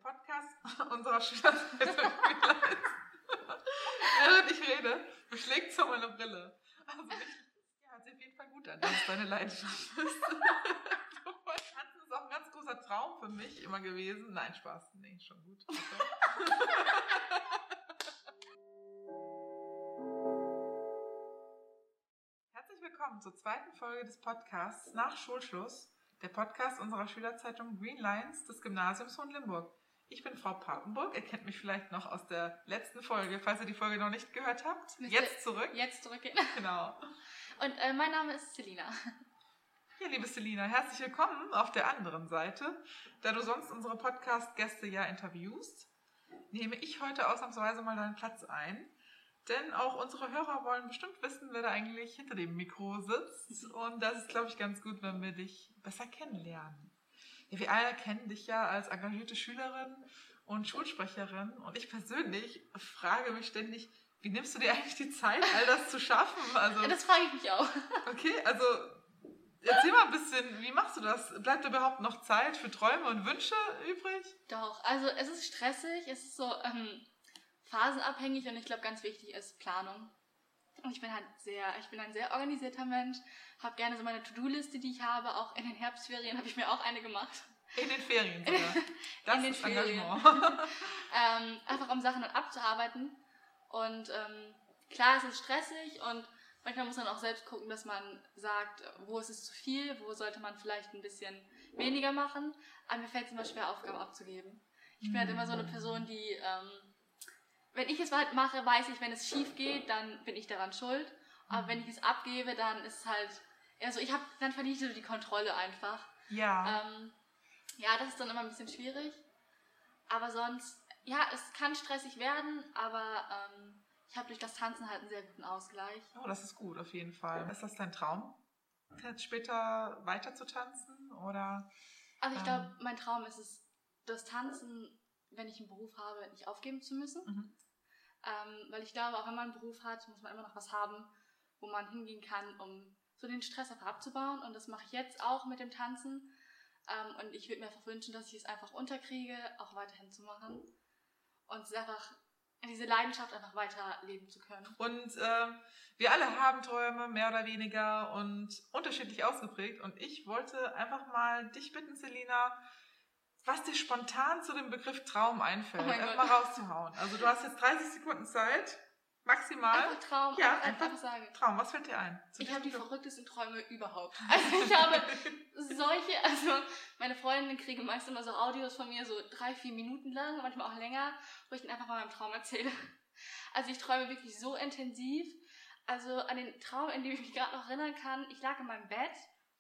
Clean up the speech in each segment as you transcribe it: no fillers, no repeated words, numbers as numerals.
Podcast unserer Schülerzeitung Greenlines. Während ich rede, beschlägt so meine Brille. Also hört sich auf jeden Fall gut an, dass es deine Leidenschaft ist. Tanzen ist auch ein ganz großer Traum für mich immer gewesen. Nein, Spaß. Nee, schon gut. Herzlich willkommen zur zweiten Folge des Podcasts nach Schulschluss, der Podcast unserer Schülerzeitung Greenlines des Gymnasiums Hohenlimburg. Ich bin Frau Papenburg, ihr kennt mich vielleicht noch aus der letzten Folge, falls ihr die Folge noch nicht gehört habt. Jetzt zurückgehen. Genau. Und mein Name ist Selina. Ja, liebe Selina, herzlich willkommen auf der anderen Seite. Da du sonst unsere Podcast-Gäste ja interviewst, nehme ich heute ausnahmsweise mal deinen Platz ein. Denn auch unsere Hörer wollen bestimmt wissen, wer da eigentlich hinter dem Mikro sitzt. Und das ist, glaube ich, ganz gut, wenn wir dich besser kennenlernen. Ja, wir alle kennen dich ja als engagierte Schülerin und Schulsprecherin. Und ich persönlich frage mich ständig, wie nimmst du dir eigentlich die Zeit, all das zu schaffen? Also, ja, das frage ich mich auch. Okay, also erzähl mal ein bisschen, wie machst du das? Bleibt überhaupt noch Zeit für Träume und Wünsche übrig? Doch, also es ist stressig, es ist so phasenabhängig und ich glaube, ganz wichtig ist Planung. Und ich bin ein sehr organisierter Mensch, habe gerne so meine To-Do-Liste, die ich habe. Auch in den Herbstferien habe ich mir auch eine gemacht. In den Ferien sogar. Das in den ist Ferien. Engagement. Einfach um Sachen dann abzuarbeiten. Und klar, es ist stressig und manchmal muss man auch selbst gucken, dass man sagt, wo ist es zu viel, wo sollte man vielleicht ein bisschen weniger machen. Aber mir fällt es immer schwer, Aufgaben abzugeben. Ich bin halt immer so eine Person, die... wenn ich es halt mache, weiß ich, wenn es schief geht, dann bin ich daran schuld. Aber wenn ich es abgebe, dann ist es halt eher so, dann verliere ich so die Kontrolle einfach. Ja. Ja, das ist dann immer ein bisschen schwierig. Aber sonst, ja, es kann stressig werden, aber ich habe durch das Tanzen halt einen sehr guten Ausgleich. Oh, das ist gut, auf jeden Fall. Ist das dein Traum, jetzt später weiter zu tanzen? Oder? Also ich glaube, mein Traum ist es, das Tanzen, wenn ich einen Beruf habe, nicht aufgeben zu müssen. Mhm. Weil ich glaube, auch wenn man einen Beruf hat, muss man immer noch was haben, wo man hingehen kann, um so den Stress einfach abzubauen. Und das mache ich jetzt auch mit dem Tanzen. Und ich würde mir einfach wünschen, dass ich es einfach unterkriege, auch weiterhin zu machen. Und es einfach, diese Leidenschaft einfach weiterleben zu können. Und wir alle haben Träume, mehr oder weniger, und unterschiedlich ausgeprägt. Und ich wollte einfach mal dich bitten, Selina, was dir spontan zu dem Begriff Traum einfällt, einfach mal rauszuhauen. Also du hast jetzt 30 Sekunden Zeit, maximal. Einfach Traum, ja, einfach sagen. Traum, was fällt dir ein? Ich habe die verrücktesten Träume überhaupt. Also ich habe meine Freundinnen kriegen meist immer so Audios von mir, so 3-4 Minuten lang, manchmal auch länger, wo ich dann einfach mal meinen Traum erzähle. Also ich träume wirklich so intensiv. Also an den Traum, in dem ich mich gerade noch erinnern kann, ich lag in meinem Bett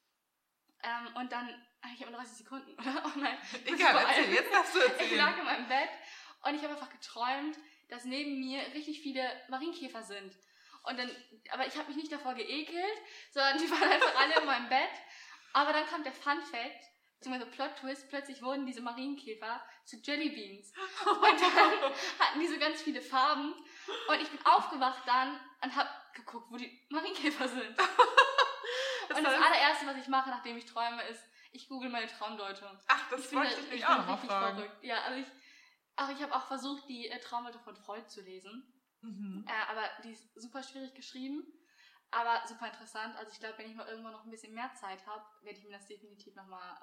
und dann... Ich habe nur 30 Sekunden, oder? Oh nein. Egal, erzähl, jetzt darfst du erzählen. Ich lag in meinem Bett und ich habe einfach geträumt, dass neben mir richtig viele Marienkäfer sind. Aber ich habe mich nicht davor geekelt, sondern die waren einfach alle in meinem Bett. Aber dann kam der Fun-Fact, beziehungsweise Plot-Twist, plötzlich wurden diese Marienkäfer zu Jellybeans. Und dann hatten die so ganz viele Farben. Und ich bin aufgewacht dann und habe geguckt, wo die Marienkäfer sind. Und das allererste, was ich mache, nachdem ich träume, ist, ich google meine Traumdeutung. Ach, das wollte ich mich auch noch mal fragen. Verrückt. Ja, also ich habe auch versucht, die Traumdeutung von Freud zu lesen. Mhm. Aber die ist super schwierig geschrieben, aber super interessant. Also ich glaube, wenn ich mal irgendwann noch ein bisschen mehr Zeit habe, werde ich mir das definitiv nochmal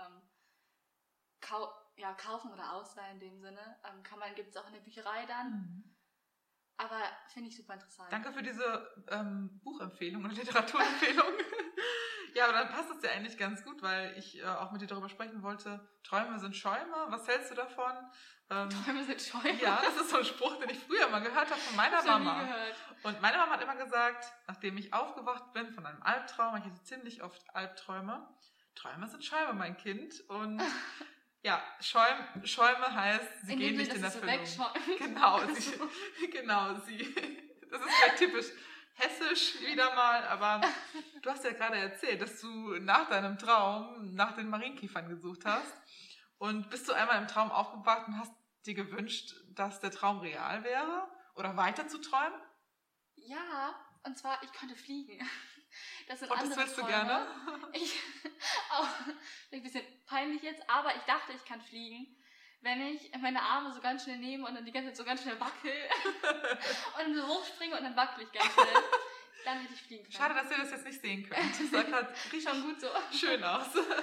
kaufen oder ausleihen in dem Sinne. Gibt es auch in der Bücherei dann. Mhm. Aber finde ich super interessant. Danke für diese Buchempfehlung und Literaturempfehlung. Ja, aber dann passt es ja eigentlich ganz gut, weil ich auch mit dir darüber sprechen wollte. Träume sind Schäume. Was hältst du davon? Träume sind Schäume? Ja, das ist so ein Spruch, den ich früher mal gehört habe von meiner Mama. Und meine Mama hat immer gesagt, nachdem ich aufgewacht bin von einem Albtraum, ich hatte ziemlich oft Albträume, Träume sind Schäume, mein Kind. Und ja, Schäume heißt, sie gehen nicht in Erfüllung. Genau, das ist vielleicht typisch hessisch wieder mal, aber du hast ja gerade erzählt, dass du nach deinem Traum nach den Marienkäfern gesucht hast. Und bist du einmal im Traum aufgewacht und hast dir gewünscht, dass der Traum real wäre? Oder weiter zu träumen? Ja, und zwar, ich konnte fliegen. Das sind und andere das willst Träume. Du gerne? Auch ein bisschen peinlich jetzt, aber ich dachte, ich kann fliegen. wenn ich meine Arme so ganz schnell nehme und dann die ganze Zeit so ganz schnell wackel und so hochspringe und dann wackel ich ganz schnell. Dann hätte ich fliegen können. Schade, dass ihr das jetzt nicht sehen könnt. Das sah gerade schon gut so. schön aus.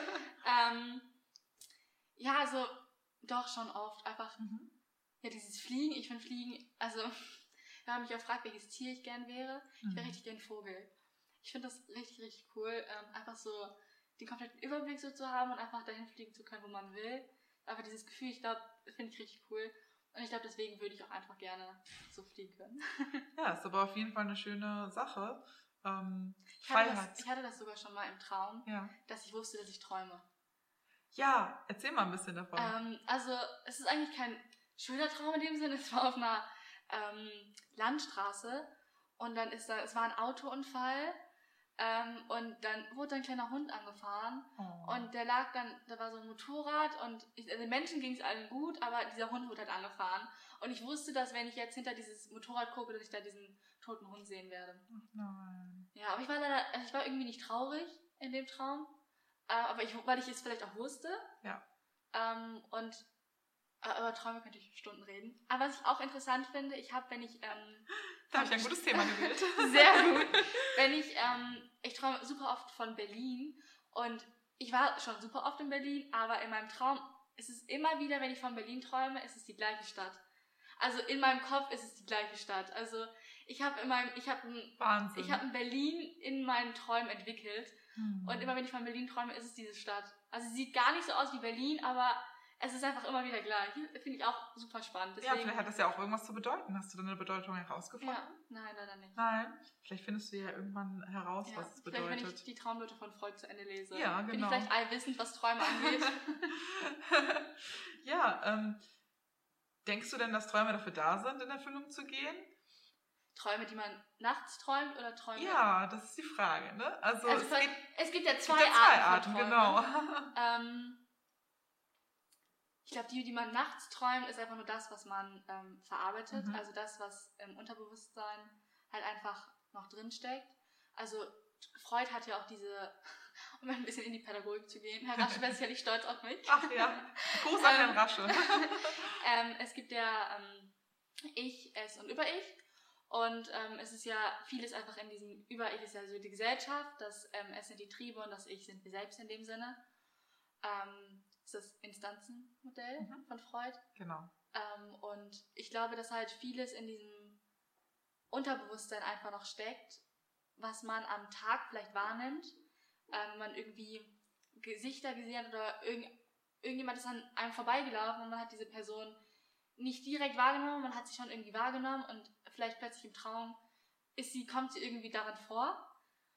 Ja, also doch schon oft. Einfach, ja, dieses Fliegen. Ich finde Fliegen, also, wenn man mich auch fragt, welches Tier ich gern wäre, ich wäre richtig gern Vogel. Ich finde das richtig, richtig cool, einfach so den kompletten Überblick so zu haben und einfach dahin fliegen zu können, wo man will. Aber dieses Gefühl, ich glaube, finde ich richtig cool. Und ich glaube, deswegen würde ich auch einfach gerne so fliegen können. Ja, ist aber auf jeden Fall eine schöne Sache. Ich hatte das sogar schon mal im Traum, dass ich wusste, dass ich träume. Ja, erzähl mal ein bisschen davon. Also, es ist eigentlich kein schöner Traum in dem Sinne. Es war auf einer Landstraße und dann es war ein Autounfall und dann wurde ein kleiner Hund angefahren und da war so ein Motorrad und den Menschen ging es allen gut, aber dieser Hund wurde halt angefahren. Und ich wusste, dass wenn ich jetzt hinter dieses Motorrad gucke, dass ich da diesen toten Hund sehen werde. Ach nein. Ja, aber ich war irgendwie nicht traurig in dem Traum, weil ich es vielleicht auch wusste. Ja. Aber Träume könnte ich Stunden reden. Aber was ich auch interessant finde, da habe ich ein gutes Thema gewählt. Sehr gut. Ich träume super oft von Berlin und ich war schon super oft in Berlin, aber in meinem Traum ist es immer wieder, wenn ich von Berlin träume, ist es die gleiche Stadt. Also in meinem Kopf ist es die gleiche Stadt. Also ich habe ein Berlin in meinen Träumen entwickelt und immer wenn ich von Berlin träume, ist es diese Stadt. Also sie sieht gar nicht so aus wie Berlin, aber es ist einfach immer wieder gleich. Finde ich auch super spannend. Deswegen, ja, vielleicht hat das ja auch irgendwas zu bedeuten. Hast du dann eine Bedeutung herausgefunden? Ja, nein, leider nicht. Nein? Vielleicht findest du ja irgendwann heraus, was es bedeutet. Vielleicht, wenn ich die Traumleute von Freud zu Ende lese. Ja, genau. Bin ich vielleicht allwissend, was Träume angeht. Ja, denkst du denn, dass Träume dafür da sind, in Erfüllung zu gehen? Träume, die man nachts träumt oder Träume? Ja, das ist die Frage, ne? Also es gibt ja zwei Arten von Träumen. Genau. Ich glaube, die man nachts träumt, ist einfach nur das, was man verarbeitet. Also das, was im Unterbewusstsein halt einfach noch drinsteckt. Also Freud hat ja auch um ein bisschen in die Pädagogik zu gehen. Herr Rasche wäre sicherlich stolz auf mich. Ach ja, Gruß an Herrn Rasche. Es gibt ja Ich, Es und Über-Ich. Und es ist ja vieles einfach in diesem Über-Ich ist ja so die Gesellschaft, das Es sind die Triebe und das Ich sind wir selbst in dem Sinne. Das ist das Instanzenmodell von Freud. Genau. Und ich glaube, dass halt vieles in diesem Unterbewusstsein einfach noch steckt, was man am Tag vielleicht wahrnimmt. Wenn man irgendwie Gesichter gesehen hat oder irgendjemand ist an einem vorbeigelaufen und man hat diese Person nicht direkt wahrgenommen, man hat sie schon irgendwie wahrgenommen und vielleicht plötzlich im Traum kommt sie irgendwie darin vor.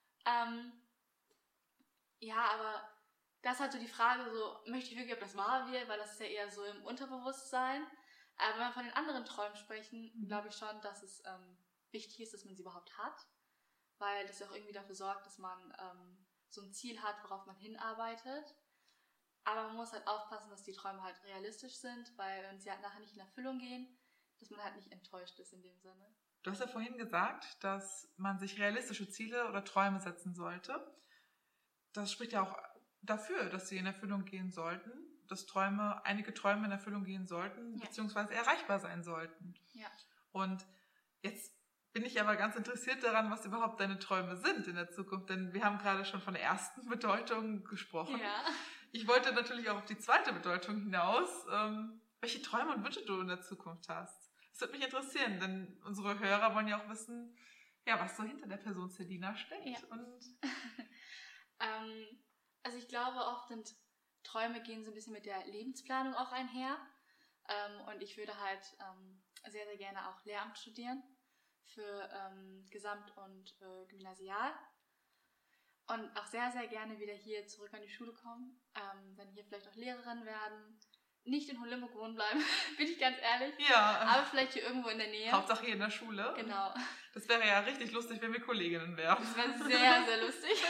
Ja, aber das ist halt so die Frage, so, möchte ich wirklich, ob das wahr wird, weil das ist ja eher so im Unterbewusstsein. Aber wenn wir von den anderen Träumen sprechen, glaube ich schon, dass es wichtig ist, dass man sie überhaupt hat, weil das ja auch irgendwie dafür sorgt, dass man so ein Ziel hat, worauf man hinarbeitet. Aber man muss halt aufpassen, dass die Träume halt realistisch sind, weil wenn sie halt nachher nicht in Erfüllung gehen, dass man halt nicht enttäuscht ist in dem Sinne. Du hast ja vorhin gesagt, dass man sich realistische Ziele oder Träume setzen sollte. Das spricht ja auch dafür, dass sie in Erfüllung gehen sollten, dass einige Träume in Erfüllung gehen sollten, beziehungsweise erreichbar sein sollten. Ja. Und jetzt bin ich aber ganz interessiert daran, was überhaupt deine Träume sind in der Zukunft, denn wir haben gerade schon von der ersten Bedeutung gesprochen. Ja. Ich wollte natürlich auch auf die zweite Bedeutung hinaus, welche Träume und Wünsche du in der Zukunft hast. Das würde mich interessieren, denn unsere Hörer wollen ja auch wissen, was so hinter der Person Selina steckt. Ja. Und also ich glaube, oft sind Träume gehen so ein bisschen mit der Lebensplanung auch einher. Und ich würde halt sehr, sehr gerne auch Lehramt studieren für Gesamt- und Gymnasial. Und auch sehr, sehr gerne wieder hier zurück an die Schule kommen. Dann hier vielleicht auch Lehrerin werden. Nicht in Hohenlimburg wohnen bleiben, bin ich ganz ehrlich. Ja. Aber vielleicht hier irgendwo in der Nähe. Hauptsache hier in der Schule. Genau. Das wäre ja richtig lustig, wenn wir Kolleginnen wären. Das wäre sehr, sehr lustig.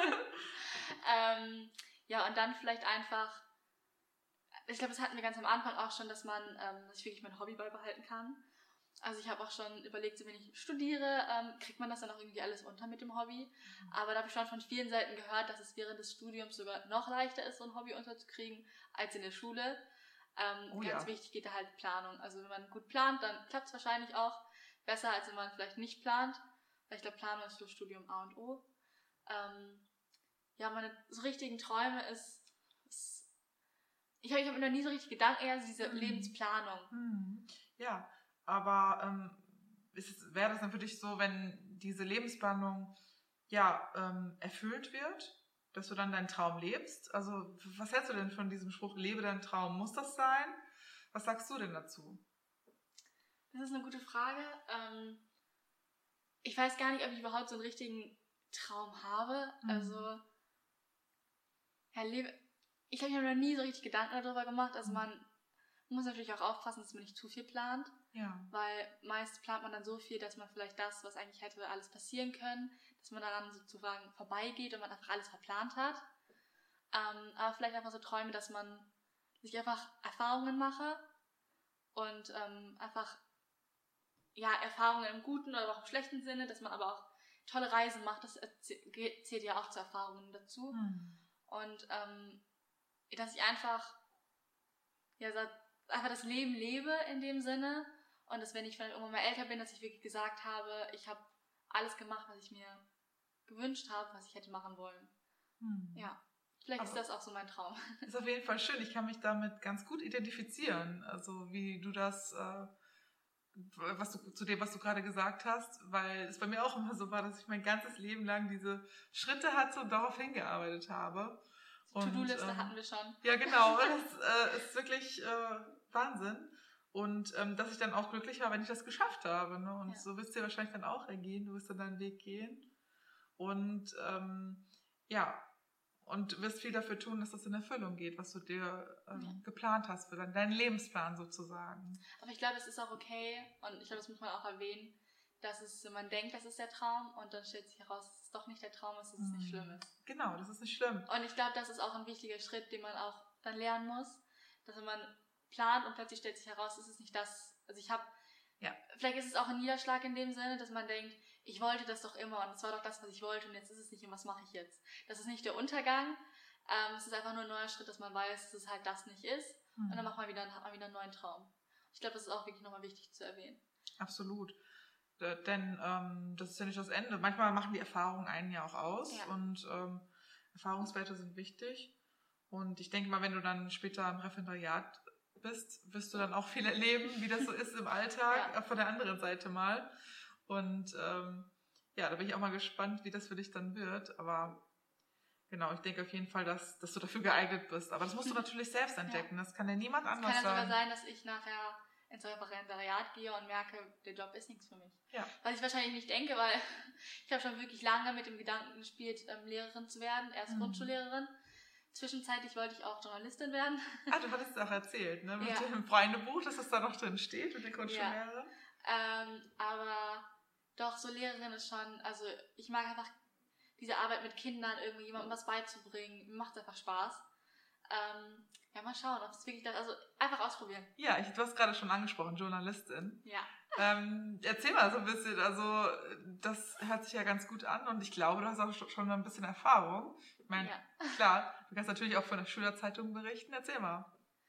Ja, und dann vielleicht einfach, ich glaube, das hatten wir ganz am Anfang auch schon, dass ich wirklich mein Hobby beibehalten kann. Also ich habe auch schon überlegt, so wenn ich studiere, kriegt man das dann auch irgendwie alles unter mit dem Hobby. Aber da habe ich schon von vielen Seiten gehört, dass es während des Studiums sogar noch leichter ist, so ein Hobby unterzukriegen, als in der Schule. Ganz wichtig geht da halt Planung. Also wenn man gut plant, dann klappt es wahrscheinlich auch besser, als wenn man vielleicht nicht plant. Weil ich glaube, Planung ist für Studium A und O. Meine so richtigen Träume ich habe mir noch nie so richtig Gedanken, eher diese Lebensplanung. Ja, aber wäre das dann für dich so, wenn diese Lebensplanung erfüllt wird, dass du dann deinen Traum lebst? Also was hältst du denn von diesem Spruch, lebe deinen Traum? Muss das sein? Was sagst du denn dazu? Das ist eine gute Frage. Ich weiß gar nicht, ob ich überhaupt so einen richtigen Traum habe. Also, ich habe mir noch nie so richtig Gedanken darüber gemacht. Also man muss natürlich auch aufpassen, dass man nicht zu viel plant. Ja. Weil meist plant man dann so viel, dass man vielleicht das, was eigentlich hätte alles passieren können, dass man daran sozusagen vorbeigeht und man einfach alles verplant hat. Aber vielleicht einfach so Träume, dass man sich einfach Erfahrungen mache und einfach Erfahrungen im guten oder auch im schlechten Sinne, dass man aber auch tolle Reisen macht, das zählt ja auch zu Erfahrungen dazu. Und dass ich einfach das Leben lebe in dem Sinne und dass, wenn ich vielleicht irgendwann mal älter bin, dass ich wirklich gesagt habe, ich habe alles gemacht, was ich mir gewünscht habe, was ich hätte machen wollen. Ja, vielleicht ist das auch so mein Traum. Ist auf jeden Fall schön. Ich kann mich damit ganz gut identifizieren. Also wie du das, was du gerade gesagt hast, weil es bei mir auch immer so war, dass ich mein ganzes Leben lang diese Schritte hatte und darauf hingearbeitet habe. To-Do-Liste hatten wir schon. Ja, genau. Das ist wirklich Wahnsinn. Und dass ich dann auch glücklich war, wenn ich das geschafft habe. Ne? Und so wirst du dir wahrscheinlich dann auch ergehen. Du wirst dann deinen Weg gehen. Und und du wirst viel dafür tun, dass das in Erfüllung geht, was du dir geplant hast für deinen Lebensplan sozusagen. Aber ich glaube, es ist auch okay, und ich glaube, das muss man auch erwähnen, dass man denkt, das ist der Traum, und dann stellt sich heraus, dass es doch nicht der Traum ist, dass es nicht schlimm ist. Genau, das ist nicht schlimm. Und ich glaube, das ist auch ein wichtiger Schritt, den man auch dann lernen muss, dass wenn man plant und plötzlich stellt sich heraus, es ist nicht das, vielleicht ist es auch ein Niederschlag in dem Sinne, dass man denkt, ich wollte das doch immer und es war doch das, was ich wollte, und jetzt ist es nicht, und was mache ich jetzt? Das ist nicht der Untergang, es ist einfach nur ein neuer Schritt, dass man weiß, dass es halt das nicht ist, und dann hat man wieder einen neuen Traum. Ich glaube, das ist auch wirklich nochmal wichtig zu erwähnen. Absolut. Denn das ist ja nicht das Ende. Manchmal machen die Erfahrungen einen ja auch aus, und Erfahrungswerte sind wichtig. Und ich denke mal, wenn du dann später im Referendariat bist, wirst du dann auch viel erleben, wie das so ist im Alltag, von der anderen Seite mal. Und da bin ich auch mal gespannt, wie das für dich dann wird. Aber genau, ich denke auf jeden Fall, dass du dafür geeignet bist. Aber das musst du natürlich selbst entdecken. Das kann ja niemand anders sagen. Es kann ja sogar sein, dass ich nachher ins Referendariat gehe und merke, der Job ist nichts für mich. Ja. Was ich wahrscheinlich nicht denke, weil ich habe schon wirklich lange mit dem Gedanken gespielt, Lehrerin zu werden, erst Grundschullehrerin. Zwischenzeitlich wollte ich auch Journalistin werden. Ah, du hattest es auch erzählt, ne? Mit dem Freundebuch, dass das da noch drin steht, mit der Grundschullehrerin. Aber doch, so Lehrerin ist schon, also ich mag einfach diese Arbeit mit Kindern, irgendwie jemandem was beizubringen. Mir macht es einfach Spaß. Mal schauen, ob es wirklich das, also einfach ausprobieren. Ja, du hast gerade schon angesprochen, Journalistin. Ja. Erzähl mal so ein bisschen, also das hört sich ja ganz gut an, und ich glaube, du hast auch schon ein bisschen Erfahrung. Ich meine, klar, du kannst natürlich auch von der Schülerzeitung berichten. Erzähl mal.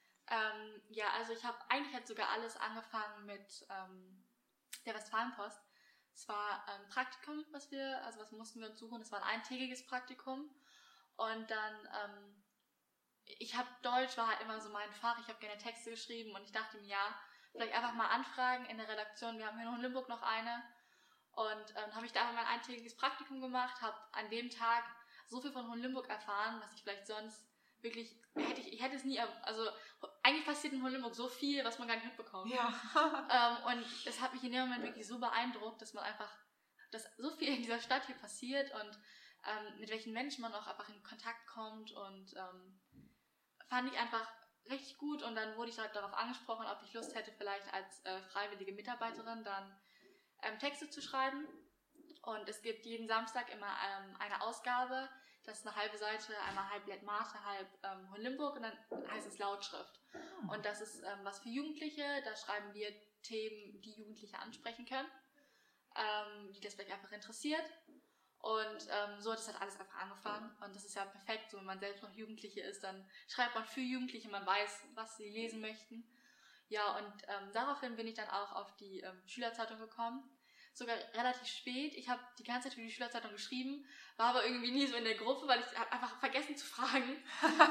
Also ich habe eigentlich sogar alles angefangen mit der Westfalenpost. Es war ein Praktikum, was mussten wir uns suchen. Es war ein eintägiges Praktikum. Und dann, Deutsch war halt immer so mein Fach. Ich habe gerne Texte geschrieben, und ich dachte mir, vielleicht einfach mal anfragen in der Redaktion. Wir haben hier in Hohenlimburg noch eine. Und habe ich da einfach mein eintägiges Praktikum gemacht, habe an dem Tag so viel von Hohenlimburg erfahren, was ich vielleicht sonst wirklich, ich hätte es nie, also eigentlich passiert in Hohenlimburg so viel, was man gar nicht mitbekommt. Ja. Und das hat mich in dem Moment wirklich so beeindruckt, dass so viel in dieser Stadt hier passiert, und mit welchen Menschen man auch einfach in Kontakt kommt, und fand ich einfach richtig gut. Und dann wurde ich halt darauf angesprochen, ob ich Lust hätte, vielleicht als freiwillige Mitarbeiterin dann Texte zu schreiben. Und es gibt jeden Samstag immer eine Ausgabe, das ist eine halbe Seite, einmal halb Lettmate, halb Hohenlimburg, und dann heißt es Lautschrift. Und das ist was für Jugendliche, da schreiben wir Themen, die Jugendliche ansprechen können, die das vielleicht einfach interessiert. Und so hat es halt alles einfach angefangen. Und das ist ja perfekt, so wenn man selbst noch Jugendliche ist, dann schreibt man für Jugendliche, man weiß, was sie lesen möchten. Ja, und daraufhin bin ich dann auch auf die Schülerzeitung gekommen. Sogar relativ spät. Ich habe die ganze Zeit für die Schülerzeitung geschrieben, war aber irgendwie nie so in der Gruppe, weil ich habe einfach vergessen zu fragen.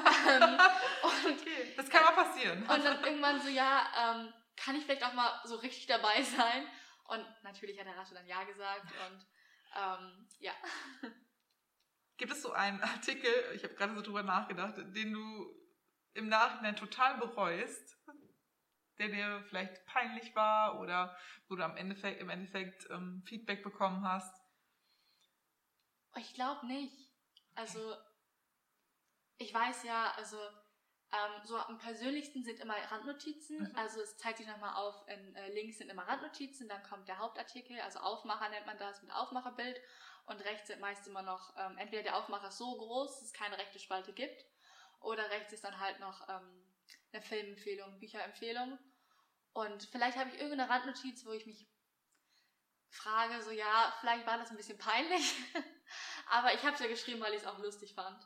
Okay, das kann mal passieren. Und dann irgendwann so, ja, kann ich vielleicht auch mal so richtig dabei sein? Und natürlich hat der Ratte dann ja gesagt und ja. Gibt es so einen Artikel, ich habe gerade so drüber nachgedacht, den du im Nachhinein total bereust, der dir vielleicht peinlich war oder wo du im Endeffekt Feedback bekommen hast? Ich glaube nicht. Also, ich weiß ja, also so am persönlichsten sind immer Randnotizen. Also es zeigt sich nochmal auf, links sind immer Randnotizen, dann kommt der Hauptartikel, also Aufmacher nennt man das mit Aufmacherbild. Und rechts sind meist immer noch, entweder der Aufmacher ist so groß, dass es keine rechte Spalte gibt, oder rechts ist dann halt noch eine Filmempfehlung, Bücherempfehlung. Und vielleicht habe ich irgendeine Randnotiz, wo ich mich frage, so ja, vielleicht war das ein bisschen peinlich, aber ich habe es ja geschrieben, weil ich es auch lustig fand.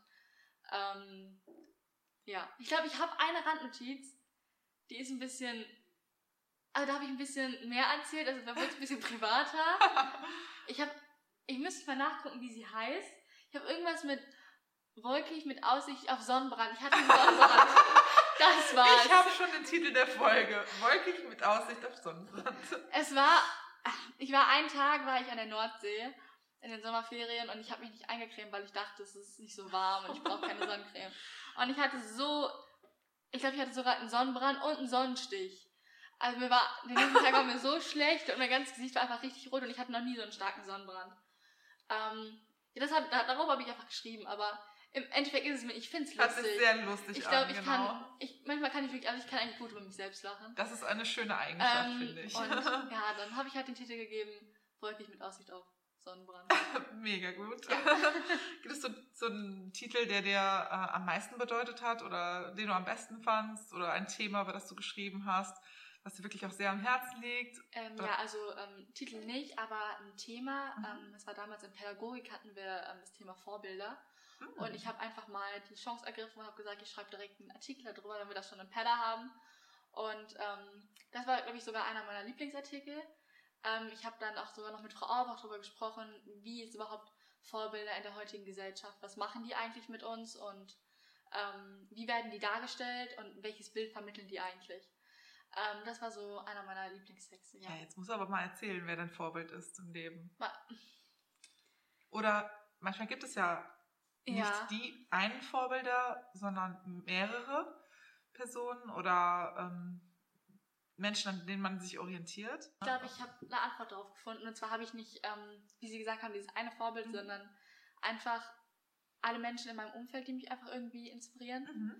Ja, ich glaube, ich habe eine Randnotiz, die ist ein bisschen, also da habe ich ein bisschen mehr erzählt, also da wird es ein bisschen privater. Ich müsste mal nachgucken, wie sie heißt. Ich habe irgendwas mit wolkig mit Aussicht auf Sonnenbrand. Ich hatte einen Sonnenbrand. Das war's. Ich habe schon den Titel der Folge. Wolkig mit Aussicht auf Sonnenbrand. Einen Tag war ich an der Nordsee in den Sommerferien und ich habe mich nicht eingecremt, weil ich dachte, es ist nicht so warm und ich brauche keine Sonnencreme. Und ich hatte sogar einen Sonnenbrand und einen Sonnenstich. Also den nächsten Tag war mir so schlecht und mein ganzes Gesicht war einfach richtig rot und ich hatte noch nie so einen starken Sonnenbrand. Darauf habe ich einfach geschrieben, aber im Endeffekt ist es mir, ich finde es lustig. Das ist sehr lustig. Ich glaube, manchmal kann ich eigentlich gut über mich selbst lachen. Das ist eine schöne Eigenschaft, finde ich. Und ja, dann habe ich halt den Titel gegeben, wolkig mit Aussicht auf Sonnenbrand. Mega gut. Ja. Gibt es so einen Titel, der dir am meisten bedeutet hat oder den du am besten fandst oder ein Thema, über das du geschrieben hast, was dir wirklich auch sehr am Herzen liegt? Titel nicht, aber ein Thema. Das war damals in Pädagogik, hatten wir das Thema Vorbilder. Und ich habe einfach mal die Chance ergriffen und habe gesagt, ich schreibe direkt einen Artikel darüber, wenn wir das schon im Padda haben. Und das war, glaube ich, sogar einer meiner Lieblingsartikel. Ich habe dann auch sogar noch mit Frau Auerbach darüber gesprochen, wie ist überhaupt Vorbilder in der heutigen Gesellschaft, was machen die eigentlich mit uns und wie werden die dargestellt und welches Bild vermitteln die eigentlich. Das war so einer meiner Lieblingstexte. Ja, jetzt musst du aber mal erzählen, wer dein Vorbild ist im Leben. Oder manchmal gibt es ja nicht die einen Vorbilder, sondern mehrere Personen oder Menschen, an denen man sich orientiert. Ich glaube, ich habe eine Antwort darauf gefunden. Und zwar habe ich nicht, wie Sie gesagt haben, dieses eine Vorbild, sondern einfach alle Menschen in meinem Umfeld, die mich einfach irgendwie inspirieren.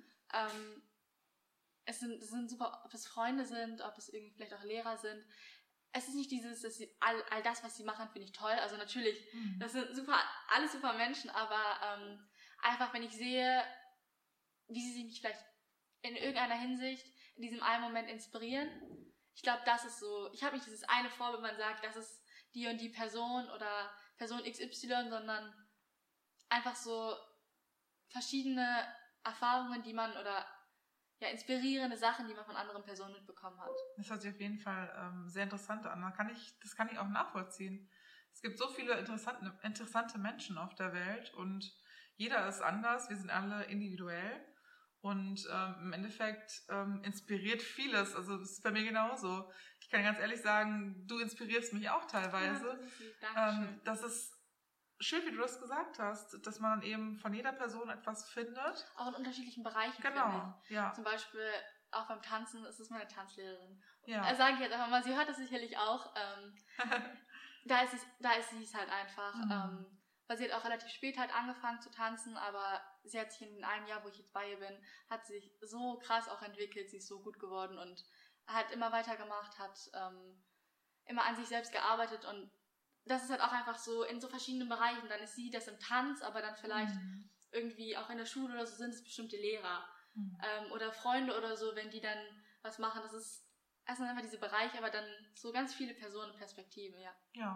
Es sind super, ob es Freunde sind, ob es irgendwie vielleicht auch Lehrer sind. Es ist nicht dieses, dass sie all das, was sie machen, finde ich toll. Also natürlich, das sind alles super Menschen, aber einfach, wenn ich sehe, wie sie mich vielleicht in irgendeiner Hinsicht in diesem einen Moment inspirieren. Ich glaube, das ist so, ich habe nicht dieses eine Vorbild, man sagt, das ist die und die Person oder Person XY, sondern einfach so verschiedene Erfahrungen, die man oder inspirierende Sachen, die man von anderen Personen mitbekommen hat. Das hört sich auf jeden Fall sehr interessant an. Das kann ich auch nachvollziehen. Es gibt so viele interessante Menschen auf der Welt und jeder ist anders, wir sind alle individuell und im Endeffekt inspiriert vieles. Also das ist bei mir genauso. Ich kann ganz ehrlich sagen, du inspirierst mich auch teilweise. Ja, das ist lieb. Dankeschön. Das ist schön, wie du das gesagt hast, dass man dann eben von jeder Person etwas findet. Auch in unterschiedlichen Bereichen. Genau, ja. Zum Beispiel auch beim Tanzen, ist es meine Tanzlehrerin. Ja. Sage ich jetzt einfach mal, sie hört das sicherlich auch. Da ist sie es halt einfach. Weil sie hat auch relativ spät halt angefangen zu tanzen, aber sie hat sich in einem Jahr, wo ich jetzt bei ihr bin, hat sich so krass auch entwickelt, sie ist so gut geworden und hat immer weitergemacht, hat immer an sich selbst gearbeitet und das ist halt auch einfach so in so verschiedenen Bereichen. Dann ist sie das im Tanz, aber dann vielleicht irgendwie auch in der Schule oder so sind es bestimmte Lehrer oder Freunde oder so, wenn die dann was machen. Das sind einfach diese Bereiche, aber dann so ganz viele Personen und Perspektiven, ja. Ja,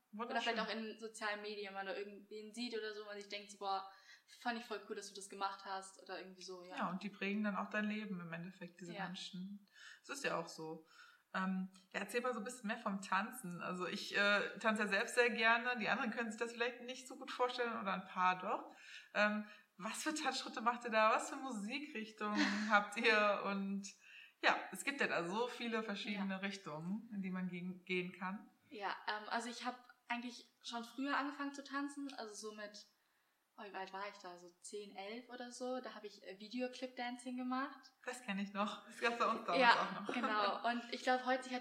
Oder vielleicht auch in sozialen Medien, wenn man da irgendwen sieht oder so, man sich denkt, so, boah, fand ich voll cool, dass du das gemacht hast oder irgendwie so, ja. Ja, und die prägen dann auch dein Leben im Endeffekt, diese Menschen. Das ist ja auch so. Erzähl mal so ein bisschen mehr vom Tanzen. Also ich tanze ja selbst sehr gerne, die anderen können sich das vielleicht nicht so gut vorstellen oder ein paar doch. Was für Tanzschritte macht ihr da? Was für Musikrichtungen habt ihr? Und ja, es gibt ja da so viele verschiedene Richtungen, in die man gehen kann. Ja, also ich habe eigentlich schon früher angefangen zu tanzen, also so mit, wie weit war ich da, so 10, 11 oder so, da habe ich Videoclip-Dancing gemacht. Das kenne ich noch, das gab es bei uns damals auch noch. Genau, und ich glaube, heute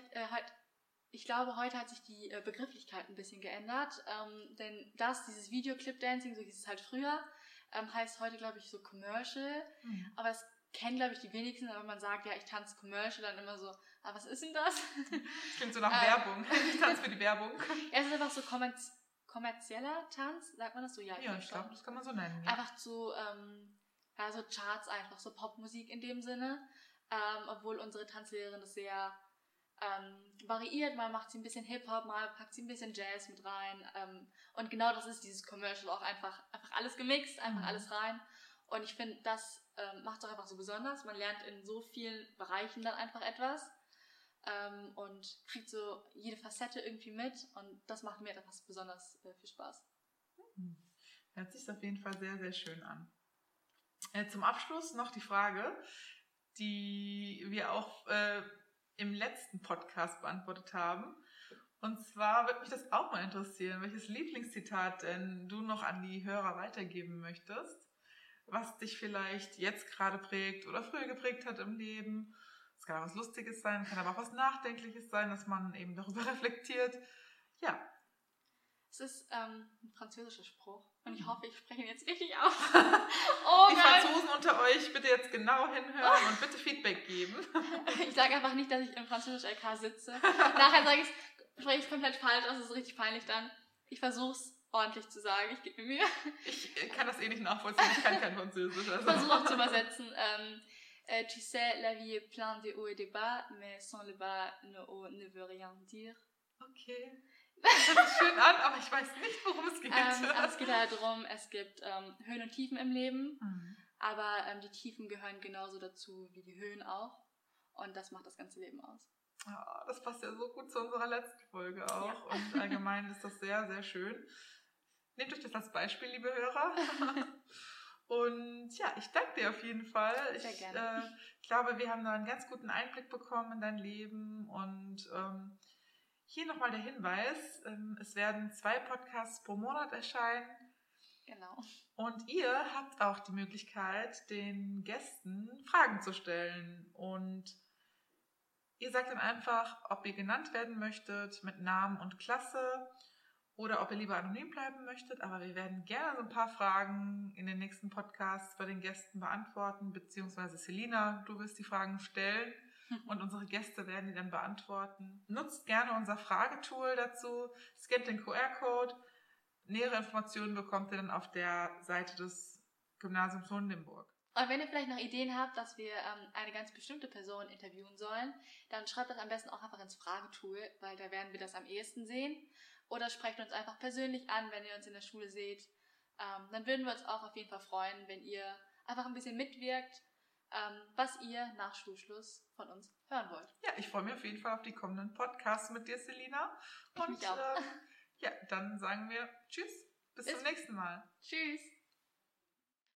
hat sich die Begrifflichkeit ein bisschen geändert, denn dieses Videoclip-Dancing, so hieß es halt früher, heißt heute, glaube ich, so Commercial, aber es kennen, glaube ich, die wenigsten, aber wenn man sagt, ja, ich tanze Commercial, dann immer so, was ist denn das? Das klingt so nach Werbung, ich tanze für die Werbung. Ja, es ist einfach so kommerzieller Tanz, sagt man das so? Ja, ich glaube, das kann man so nennen. Ja. Einfach so, so Charts einfach, so Popmusik in dem Sinne, obwohl unsere Tanzlehrerin das sehr variiert, mal macht sie ein bisschen Hip-Hop, mal packt sie ein bisschen Jazz mit rein und genau das ist dieses Commercial, auch einfach alles gemixt, einfach alles rein und ich finde, das macht es auch einfach so besonders, man lernt in so vielen Bereichen dann einfach etwas und kriegt so jede Facette irgendwie mit und das macht mir etwas besonders viel Spaß. Hört sich auf jeden Fall sehr, sehr schön an. Zum Abschluss noch die Frage, die wir auch im letzten Podcast beantwortet haben. Und zwar würde mich das auch mal interessieren, welches Lieblingszitat denn du noch an die Hörer weitergeben möchtest, was dich vielleicht jetzt gerade prägt oder früher geprägt hat im Leben. Es kann auch was Lustiges sein, kann aber auch was Nachdenkliches sein, dass man eben darüber reflektiert. Ja. Es ist ein französischer Spruch und ich hoffe, ich spreche ihn jetzt richtig aus. Die Franzosen unter euch bitte jetzt genau hinhören und bitte Feedback geben. Ich sage einfach nicht, dass ich im Französisch-LK sitze. Nachher spreche ich es komplett falsch aus, das ist richtig peinlich dann. Ich versuche es ordentlich zu sagen, ich gebe mir Mühe. Ich kann das eh nicht nachvollziehen, ich kann kein Französisch. Also. Ich versuche auch zu übersetzen. Tu sais, la vie est pleine de hauts et de bas, mais sans le bas, le haut ne veut rien dire. Okay. Das hört sich schön an, aber ich weiß nicht, worum es geht. Es geht halt darum, es gibt Höhen und Tiefen im Leben, aber die Tiefen gehören genauso dazu wie die Höhen auch. Und das macht das ganze Leben aus. Ja, das passt ja so gut zu unserer letzten Folge auch. Ja. Und allgemein ist das sehr, sehr schön. Nehmt euch das als Beispiel, liebe Hörer. Und ja, ich danke dir auf jeden Fall. Sehr gerne. Ich glaube, wir haben da einen ganz guten Einblick bekommen in dein Leben. Und hier nochmal der Hinweis, es werden 2 Podcasts pro Monat erscheinen. Genau. Und ihr habt auch die Möglichkeit, den Gästen Fragen zu stellen. Und ihr sagt dann einfach, ob ihr genannt werden möchtet mit Namen und Klasse oder ob ihr lieber anonym bleiben möchtet. Aber wir werden gerne so ein paar Fragen in den nächsten Podcasts bei den Gästen beantworten, beziehungsweise Selina, du wirst die Fragen stellen und unsere Gäste werden die dann beantworten. Nutzt gerne unser Fragetool dazu, scannt den QR-Code. Nähere Informationen bekommt ihr dann auf der Seite des Gymnasiums Hohenlimburg. Und wenn ihr vielleicht noch Ideen habt, dass wir eine ganz bestimmte Person interviewen sollen, dann schreibt das am besten auch einfach ins Fragetool, weil da werden wir das am ehesten sehen. Oder sprecht uns einfach persönlich an, wenn ihr uns in der Schule seht. Dann würden wir uns auch auf jeden Fall freuen, wenn ihr einfach ein bisschen mitwirkt, was ihr nach Schulschluss von uns hören wollt. Ja, ich freue mich auf jeden Fall auf die kommenden Podcasts mit dir, Selina. Und ich mich auch. Ja, dann sagen wir Tschüss, bis zum nächsten Mal. Tschüss.